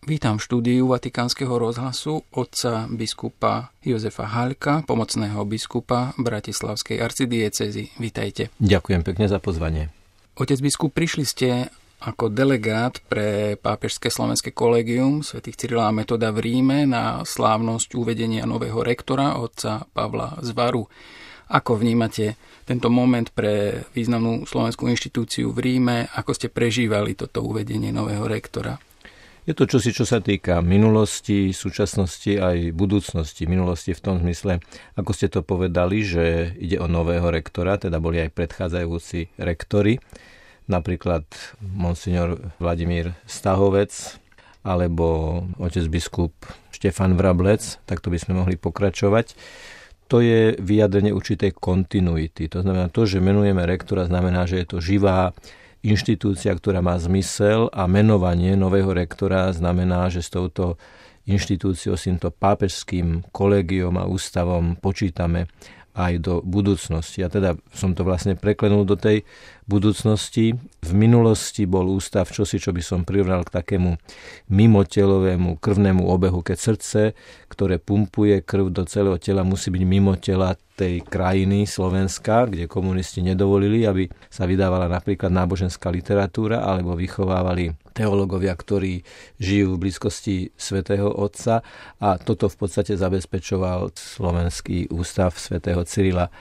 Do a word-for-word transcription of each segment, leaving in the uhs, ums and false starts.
Vítam v štúdiu Vatikánskeho rozhlasu otca biskupa Jozefa Haľka, pomocného biskupa Bratislavskej arcidiecézy. Vítajte. Ďakujem pekne za pozvanie. Otec biskup, prišli ste ako delegát pre pápežské slovenské kolégium svätých Cyrila a Metoda v Ríme na slávnosť uvedenia nového rektora, otca Pavla Zvaru. Ako vnímate tento moment pre významnú slovenskú inštitúciu v Ríme? Ako ste prežívali toto uvedenie nového rektora? Je to čosi, čo sa týka minulosti, súčasnosti aj budúcnosti. Minulosti v tom zmysle, ako ste to povedali, že ide o nového rektora, teda boli aj predchádzajúci rektori, napríklad monsignor Vladimír Stahovec alebo otec biskup Štefan Vrablec, takto by sme mohli pokračovať. To je vyjadrenie určitej kontinuity. To znamená, to, že menujeme rektora, znamená, že je to živá inštitúcia, ktorá má zmysel, a menovanie nového rektora znamená, že s touto inštitúciou, s týmto pápežským kolégiom a ústavom počítame aj do budúcnosti. A teda som to vlastne preklenul do tej budúcnosti. V minulosti bol ústav čosi, čo by som prirovnal k takému mimotelovému krvnému obehu, keď srdce, ktoré pumpuje krv do celého tela, musí byť mimo tela tej krajiny Slovenska, kde komunisti nedovolili, aby sa vydávala napríklad náboženská literatúra, alebo vychovávali teológovia, ktorí žijú v blízkosti svätého Otca, a toto v podstate zabezpečoval Slovenský ústav svätého Cyrila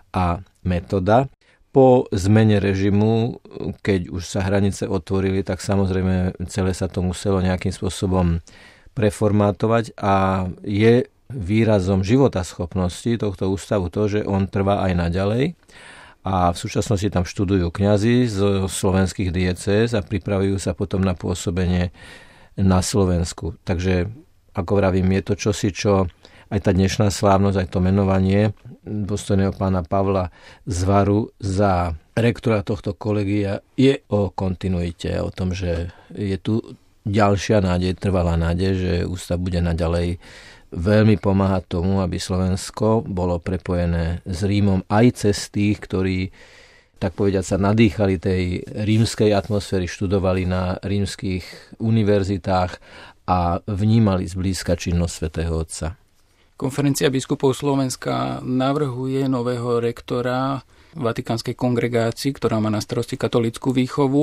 a Metoda. Po zmene režimu, keď už sa hranice otvorili, tak samozrejme celé sa to muselo nejakým spôsobom preformátovať, a je výrazom životaschopnosti tohto ústavu to, že on trvá aj naďalej, a v súčasnosti tam študujú kňazi z slovenských diecéz a pripravujú sa potom na pôsobenie na Slovensku. Takže, ako vravím, je to čosi, čo aj tá dnešná slávnosť, aj to menovanie dôstojného pána Pavla Zvaru za rektora tohto kolegia je o kontinuite, o tom, že je tu ďalšia nádej, trvalá nádej, že ústav bude naďalej veľmi pomáhať tomu, aby Slovensko bolo prepojené s Rímom aj cez tých, ktorí, tak povediať, sa nadýchali tej rímskej atmosféry, študovali na rímskych univerzitách a vnímali zblízka činnosť svätého Otca. Konferencia biskupov Slovenska navrhuje nového rektora Vatikánskej kongregácii, ktorá má na starosti katolícku výchovu.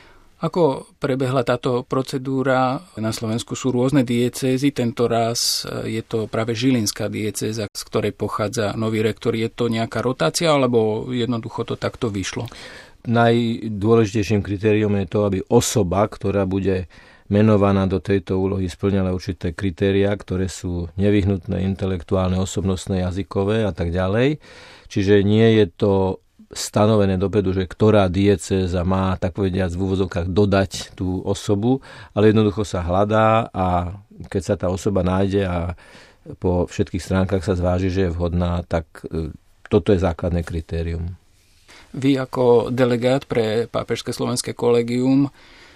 Ako prebehla táto procedúra? Na Slovensku sú rôzne diecézy, tento raz je to práve Žilinská diecéza, z ktorej pochádza nový rektor. Je to nejaká rotácia, alebo jednoducho to takto vyšlo? Najdôležitejším kritériom je to, aby osoba, ktorá bude menovaná do tejto úlohy, spĺňala určité kritériá, ktoré sú nevyhnutné, intelektuálne, osobnostné, jazykové a tak ďalej. Čiže nie je to stanovené dopredu, že ktorá diecéza má, tak povediať, v úvozovkách dodať tú osobu, ale jednoducho sa hľadá, a keď sa tá osoba nájde a po všetkých stránkach sa zváži, že je vhodná, tak toto je základné kritérium. Vy ako delegát pre pápežské slovenské kolégium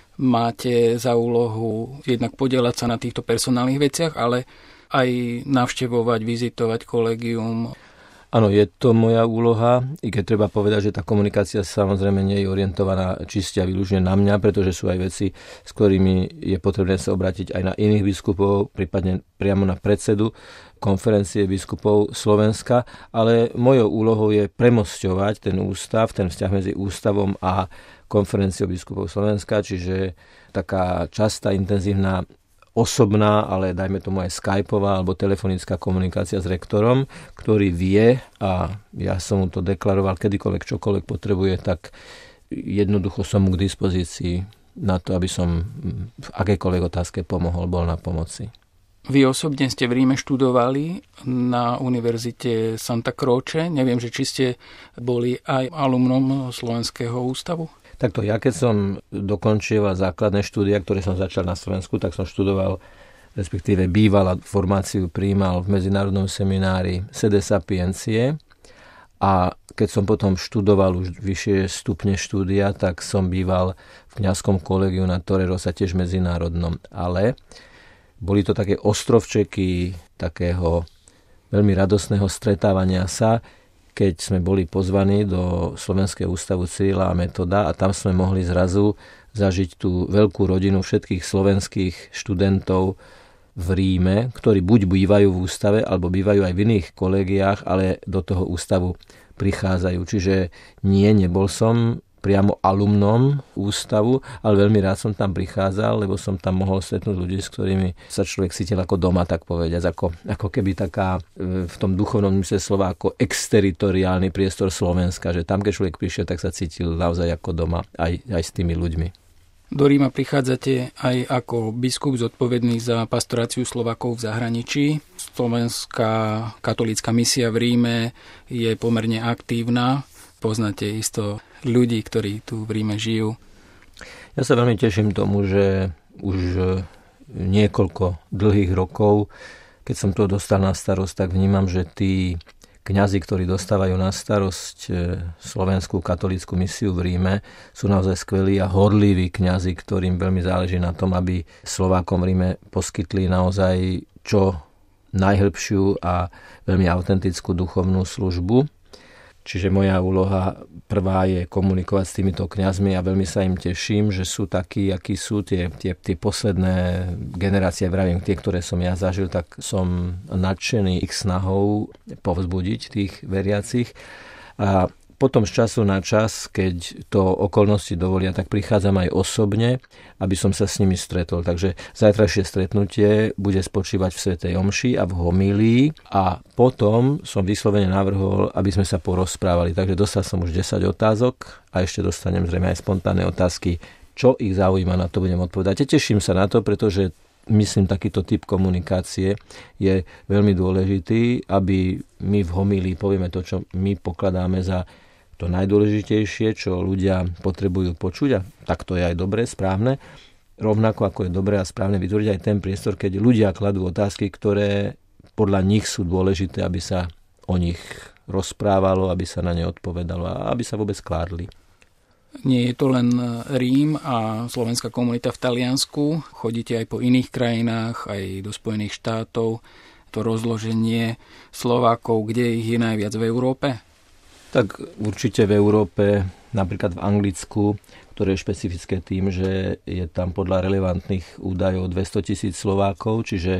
máte za úlohu jednak podieľať sa na týchto personálnych veciach, ale aj navštevovať, vizitovať kolégium. Áno, je to moja úloha, i keď treba povedať, že tá komunikácia samozrejme nie je orientovaná čiste a výlučne na mňa, pretože sú aj veci, s ktorými je potrebné sa obrátiť aj na iných biskupov, prípadne priamo na predsedu konferencie biskupov Slovenska, ale mojou úlohou je premosťovať ten ústav, ten vzťah medzi ústavom a konferenciou biskupov Slovenska, čiže taká častá, intenzívna, osobná, ale dajme tomu aj skypová alebo telefonická komunikácia s rektorom, ktorý vie, a ja som mu to deklaroval, kedykoľvek čokoľvek potrebuje, tak jednoducho som mu k dispozícii na to, aby som v akejkoľvek otázke pomohol, bol na pomoci. Vy osobne ste v Ríme študovali na univerzite Santa Croce. Neviem, že či ste boli aj alumnom Slovenského ústavu? Takto, ja keď som dokončil základné štúdia, ktoré som začal na Slovensku, tak som študoval, respektíve býval a formáciu prijímal v medzinárodnom seminári Sede Sapientie, a keď som potom študoval už vyššie stupne štúdia, tak som býval v kňazskom kolegiu na Torre Rosa, tiež medzinárodnom, ale boli to také ostrovčeky takého veľmi radostného stretávania sa, keď sme boli pozvaní do Slovenského ústavu Cyrila a Metoda, a tam sme mohli zrazu zažiť tú veľkú rodinu všetkých slovenských študentov v Ríme, ktorí buď bývajú v ústave, alebo bývajú aj v iných kolegiách, ale do toho ústavu prichádzajú. Čiže nie, nebol som priamo alumnom ústavu, ale veľmi rád som tam prichádzal, lebo som tam mohol stretnúť ľudí, s ktorými sa človek cítil ako doma, tak povediať, ako, ako keby taká v tom duchovnom mysle slova ako exteritoriálny priestor Slovenska, že tam, keď človek prišiel, tak sa cítil naozaj ako doma, aj, aj s tými ľuďmi. Do Ríma prichádzate aj ako biskup zodpovedný za pastoráciu Slovákov v zahraničí. Slovenská katolícka misia v Ríme je pomerne aktívna. Poznáte isto ľudí, ktorí tu v Ríme žijú. Ja sa veľmi teším tomu, že už niekoľko dlhých rokov, keď som to dostal na starosť, tak vnímam, že tí kňazi, ktorí dostávajú na starosť slovenskú katolícku misiu v Ríme, sú naozaj skvelí a horliví kňazi, ktorým veľmi záleží na tom, aby Slovákom v Ríme poskytli naozaj čo najhlbšiu a veľmi autentickú duchovnú službu. Čiže moja úloha prvá je komunikovať s týmito kňazmi a veľmi sa im teším, že sú takí, akí sú tie, tie, tie posledné generácie, vravím, tie, ktoré som ja zažil, tak som nadšený ich snahou povzbudiť tých veriacich. A potom z času na čas, keď to okolnosti dovolia, tak prichádzam aj osobne, aby som sa s nimi stretol. Takže zajtrajšie stretnutie bude spočívať v svätej omši a v homílii a potom som vyslovene navrhol, aby sme sa porozprávali. Takže dostal som už desať otázok a ešte dostanem zrejme aj spontánne otázky. Čo ich zaujíma, na to budem odpovedať. Teším sa na to, pretože myslím, takýto typ komunikácie je veľmi dôležitý, aby my v homílii povieme to, čo my pokladáme za to najdôležitejšie, čo ľudia potrebujú počuť, a tak to je aj dobré, správne. Rovnako ako je dobré a správne vytvoriť aj ten priestor, keď ľudia kladú otázky, ktoré podľa nich sú dôležité, aby sa o nich rozprávalo, aby sa na ne odpovedalo a aby sa vôbec kládli. Nie je to len Rím a slovenská komunita v Taliansku. Chodíte aj po iných krajinách, aj do Spojených štátov. To rozloženie Slovákov, kde ich je najviac v Európe? Tak určite v Európe, napríklad v Anglicku, ktoré je špecifické tým, že je tam podľa relevantných údajov dvestotisíc Slovákov, čiže e,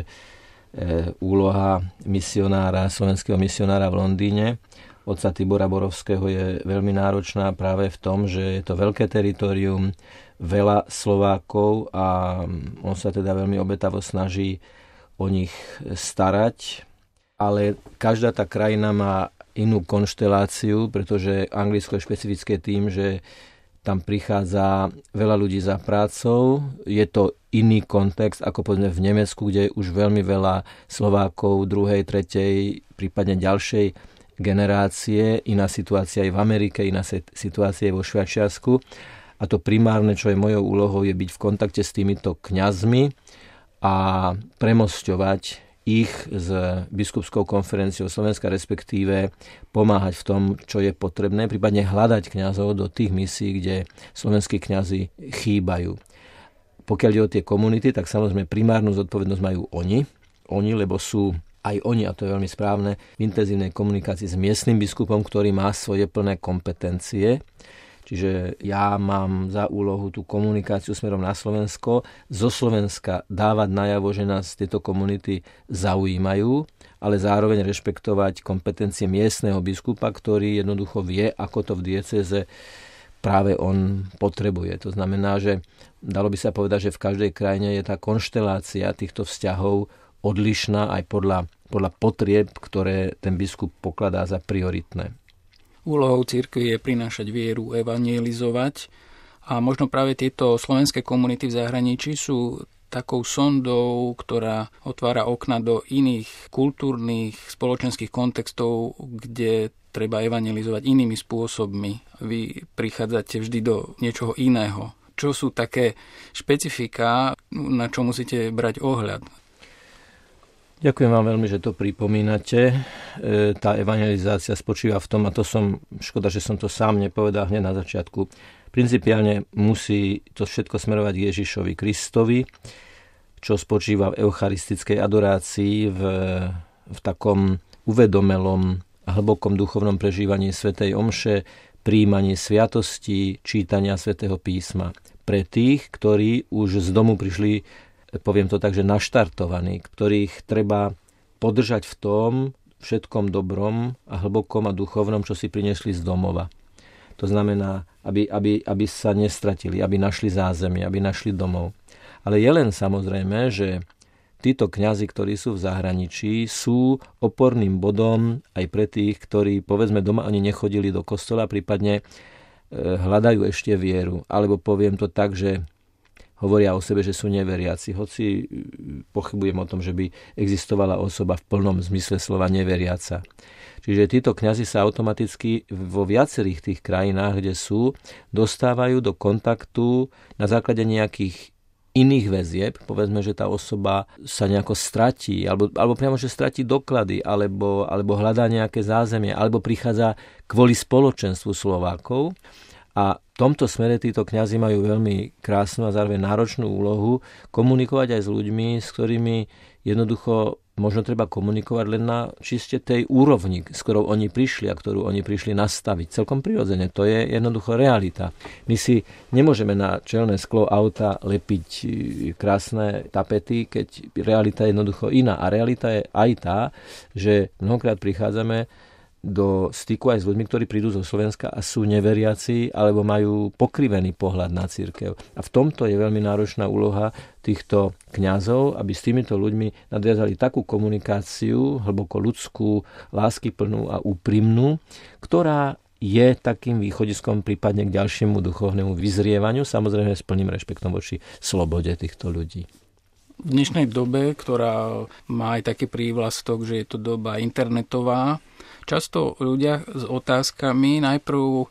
úloha misionára, slovenského misionára v Londýne, otca Tibora Borovského, je veľmi náročná práve v tom, že je to veľké teritorium, veľa Slovákov a on sa teda veľmi obetavo snaží o nich starať, ale každá tá krajina má inú konšteláciu, pretože Anglicko je špecifické tým, že tam prichádza veľa ľudí za prácou. Je to iný kontext, ako povedzme v Nemecku, kde je už veľmi veľa Slovákov druhej, tretej, prípadne ďalšej generácie. Iná situácia je v Amerike, iná situácia je vo Švajčiarsku. A to primárne, čo je mojou úlohou, je byť v kontakte s týmito kňazmi a premosťovať ich s biskupskou konferenciou Slovenska, respektíve pomáhať v tom, čo je potrebné, prípadne hľadať kňazov do tých misií, kde slovenskí kňazi chýbajú. Pokiaľ ide o tie komunity, tak samozrejme primárnu zodpovednosť majú oni, oni, lebo sú aj oni, a to je veľmi správne, v intenzívnej komunikácii s miestnym biskupom, ktorý má svoje plné kompetencie. Čiže ja mám za úlohu tú komunikáciu smerom na Slovensko, zo Slovenska dávať najavo, že nás tieto komunity zaujímajú, ale zároveň rešpektovať kompetencie miestneho biskupa, ktorý jednoducho vie, ako to v diecéze práve on potrebuje. To znamená, že dalo by sa povedať, že v každej krajine je tá konštelácia týchto vzťahov odlišná aj podľa, podľa potrieb, ktoré ten biskup pokladá za prioritné. Úlohou cirkvi je prinášať vieru, evangelizovať a možno práve tieto slovenské komunity v zahraničí sú takou sondou, ktorá otvára okna do iných kultúrnych, spoločenských kontextov, kde treba evangelizovať inými spôsobmi. Vy prichádzate vždy do niečoho iného. Čo sú také špecifika, na čo musíte brať ohľad? Ďakujem vám veľmi, že to pripomínate. E, tá evangelizácia spočíva v tom, a to som, škoda, že som to sám nepovedal hneď na začiatku, principiálne musí to všetko smerovať k Ježišovi Kristovi, čo spočíva v eucharistickej adorácii, v, v takom uvedomelom a hlbokom duchovnom prežívaní svätej omše, prijímaní sviatostí, čítania svätého písma. pre tých, ktorí už z domu prišli, poviem to tak, že naštartovaní, ktorých treba podržať v tom všetkom dobrom a hlbokom a duchovnom, čo si priniesli z domova. To znamená, aby, aby, aby sa nestratili, aby našli zázemie, aby našli domov. Ale je len samozrejme, že títo kňazi, ktorí sú v zahraničí, sú oporným bodom aj pre tých, ktorí, povedzme, doma ani nechodili do kostola, prípadne hľadajú ešte vieru. Alebo poviem to tak, že hovoria o sebe, že sú neveriaci. Hoci pochybujem o tom, že by existovala osoba v plnom zmysle slova neveriaca. Čiže títo kňazi sa automaticky vo viacerých tých krajinách, kde sú, dostávajú do kontaktu na základe nejakých iných väzieb, povedzme, že tá osoba sa nejako stratí, alebo, alebo priamo, že stratí doklady, alebo, alebo hľadá nejaké zázemie, alebo prichádza kvôli spoločenstvu Slovákov. A v tomto smere títo kňazi majú veľmi krásnu a zároveň náročnú úlohu komunikovať aj s ľuďmi, s ktorými jednoducho možno treba komunikovať len na čiste tej úrovni, s ktorou oni prišli a ktorú oni prišli nastaviť. Celkom prirodzene, to je jednoducho realita. My si nemôžeme na čelné sklo auta lepiť krásne tapety, keď realita je jednoducho iná. A realita je aj tá, že mnohokrát prichádzame do styku aj s ľuďmi, ktorí prídu zo Slovenska a sú neveriaci alebo majú pokrivený pohľad na cirkev. A v tomto je veľmi náročná úloha týchto kňazov, aby s týmito ľuďmi nadviazali takú komunikáciu, hlboko ľudskú, láskyplnú a úprimnú, ktorá je takým východiskom prípadne k ďalšiemu duchovnému vyzrievaniu, samozrejme s plným rešpektom voči slobode týchto ľudí. V dnešnej dobe, ktorá má aj taký prívlastok, že je to doba internetová, často ľudia s otázkami najprv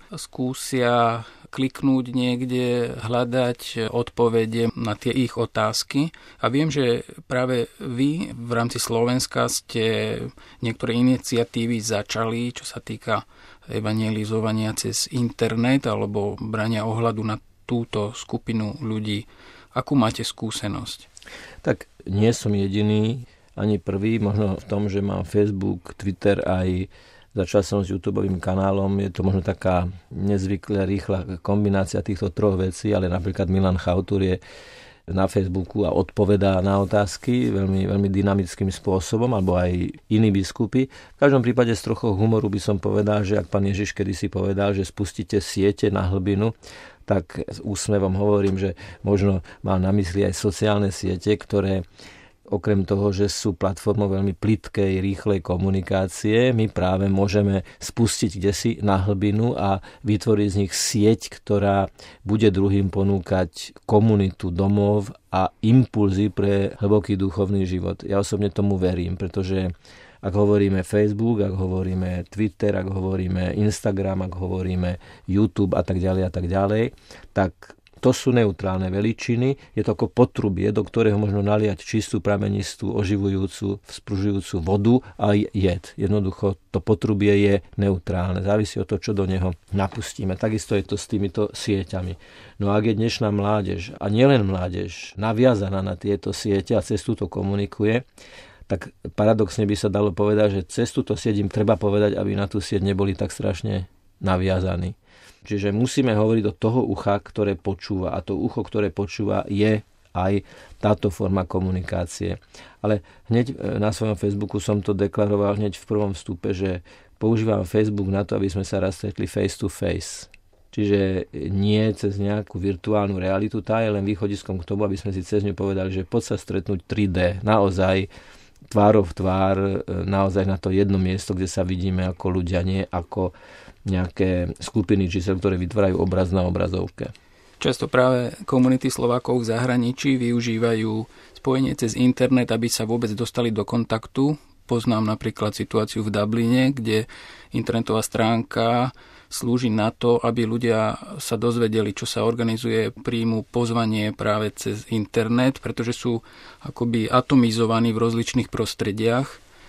skúsia kliknúť niekde, hľadať odpovede na tie ich otázky. A viem, že práve vy v rámci Slovenska ste niektoré iniciatívy začali, čo sa týka evangelizovania cez internet alebo brania ohľadu na túto skupinu ľudí. Akú máte skúsenosť? Tak nie som jediný, ani prvý, možno v tom, že mám Facebook, Twitter, aj začal som s YouTubeovým kanálom. Je to možno taká nezvykle rýchla kombinácia týchto troch vecí, ale napríklad Milan Chautur je na Facebooku a odpovedá na otázky veľmi, veľmi dynamickým spôsobom, alebo aj iní biskupy. V každom prípade s trochou humoru by som povedal, že ak pán Ježiš kedysi povedal, že spustíte siete na hlbinu, tak s úsmevom hovorím, že možno mal na mysli aj sociálne siete, ktoré okrem toho, že sú platformou veľmi plytkej, rýchlej komunikácie, my práve môžeme spustiť kdesi na hlbinu a vytvoriť z nich sieť, ktorá bude druhým ponúkať komunitu, domov a impulzy pre hlboký duchovný život. Ja osobne tomu verím, pretože ak hovoríme Facebook, ak hovoríme Twitter, ak hovoríme Instagram, ak hovoríme YouTube a tak ďalej a tak ďalej, tak to sú neutrálne veličiny. Je to ako potrubie, do ktorého možno naliať čistú, pramenistú, oživujúcu, vzpružujúcu vodu a jed. Jednoducho to potrubie je neutrálne. Závisí od toho, čo do neho napustíme. Takisto je to s týmito sieťami. No a ak je dnešná mládež, a nielen mládež, naviazaná na tieto siete a cez túto komunikuje, tak paradoxne by sa dalo povedať, že cez túto sieť im treba povedať, aby na tú sieť neboli tak strašne naviazaní. Čiže musíme hovoriť do toho ucha, ktoré počúva. A to ucho, ktoré počúva, je aj táto forma komunikácie. Ale hneď na svojom Facebooku som to deklaroval hneď v prvom vstupe, že používam Facebook na to, aby sme sa raz stretli face to face. Čiže nie cez nejakú virtuálnu realitu, tá je len východiskom k tomu, aby sme si cez ňu povedali, že poď sa stretnúť tri dé, naozaj tvárov v tvár, naozaj na to jedno miesto, kde sa vidíme ako ľudia, nie ako nejaké skupiny čísel, ktoré vytvárajú obraz na obrazovke. Často práve komunity Slovákov v zahraničí využívajú spojenie cez internet, aby sa vôbec dostali do kontaktu. Poznám napríklad situáciu v Dubline, kde internetová stránka slúži na to, aby ľudia sa dozvedeli, čo sa organizuje, príjmu pozvanie práve cez internet, pretože sú akoby atomizovaní v rozličných prostrediach.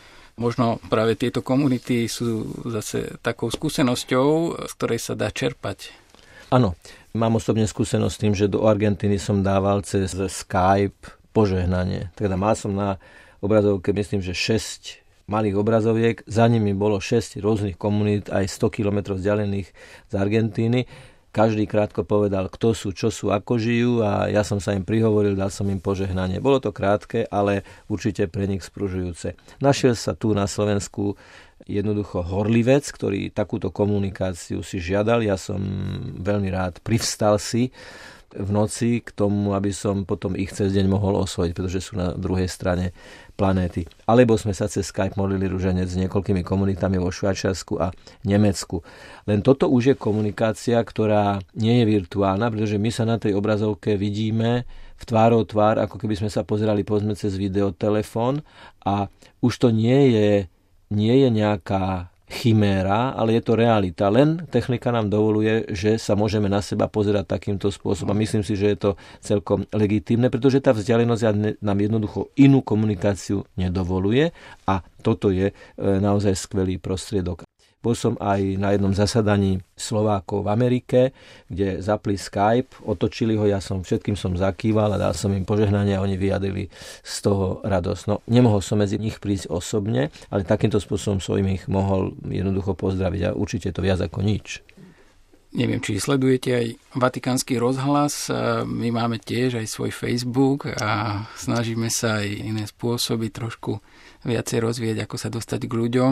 Možno práve tieto komunity sú zase takou skúsenosťou, z ktorej sa dá čerpať. Áno, mám osobne skúsenosť s tým, že do Argentíny som dával cez Skype požehnanie. Teda mal som na obrazovke, myslím, že šesť malých obrazoviek, za nimi bolo šesť rôznych komunít, aj sto kilometrov vzdialených z Argentíny. každý krátko povedal, kto sú, čo sú, ako žijú a ja som sa im prihovoril, dal som im požehnanie. Bolo to krátke, ale určite pre nich spružujúce. Našiel sa tu na Slovensku jednoducho horlivec, ktorý takúto komunikáciu si žiadal. Ja som veľmi rád privstal si v noci k tomu, aby som potom ich cez deň mohol osvojiť, pretože sú na druhej strane planéty. Alebo sme sa cez Skype modlili ruženec s niekoľkými komunitami vo Švajčiarsku a Nemecku. Len toto už je komunikácia, ktorá nie je virtuálna, pretože my sa na tej obrazovke vidíme v tvárou tvár, ako keby sme sa pozerali povedzme cez videotelefón a už to nie je, nie je nejaká chiméra, ale je to realita. Len technika nám dovoluje, že sa môžeme na seba pozerať takýmto spôsobom. Myslím si, že je to celkom legitímne, pretože tá vzdialenosť nám jednoducho inú komunikáciu nedovoluje a toto je naozaj skvelý prostriedok. Bol som aj na jednom zasadaní Slovákov v Amerike, kde zapli Skype, otočili ho, ja som všetkým som zakýval a dal som im požehnanie a oni vyjadrili z toho radosť. No, nemohol som medzi nich prísť osobne, ale takýmto spôsobom som ich mohol jednoducho pozdraviť a určite je to viac ako nič. Neviem, či sledujete aj Vatikánsky rozhlas. My máme tiež aj svoj Facebook a snažíme sa aj iné spôsoby trošku viacej rozvieť, ako sa dostať k ľuďom.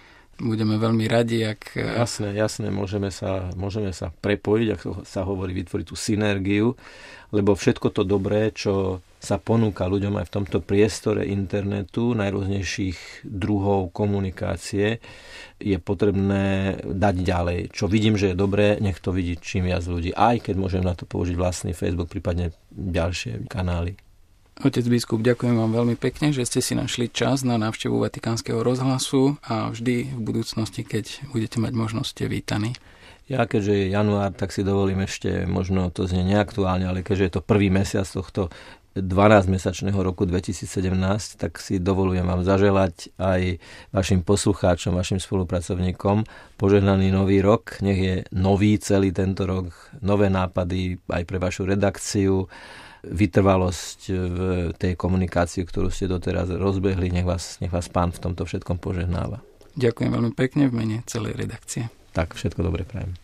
Budeme veľmi radi, ak... Jasné, jasné, môžeme sa, môžeme sa prepojiť, ako sa hovorí, vytvoriť tú synergiu, lebo všetko to dobré, čo sa ponúka ľuďom aj v tomto priestore internetu, najrôznejších druhov komunikácie, je potrebné dať ďalej. Čo vidím, že je dobré, nech to vidí čím viac ľudí. Aj keď môžem na to použiť vlastný Facebook, prípadne ďalšie kanály. Otec biskup, ďakujem vám veľmi pekne, že ste si našli čas na návštevu Vatikánskeho rozhlasu a vždy v budúcnosti, keď budete mať možnosť, ste vítaní. Ja, keďže je január, tak si dovolím ešte, možno to znie neaktuálne, ale keďže je to prvý mesiac tohto dvanásťmesačného roku dvetisícsedemnásť, tak si dovolujem vám zaželať aj vašim poslucháčom, vašim spolupracovníkom požehnaný nový rok. Nech je nový celý tento rok, nové nápady aj pre vašu redakciu, vytrvalosť v tej komunikácii, ktorú ste doteraz rozbehli. Nech vás, nech vás Pán v tomto všetkom požehnáva. Ďakujem veľmi pekne v mene celej redakcie. Tak, všetko dobre prajem.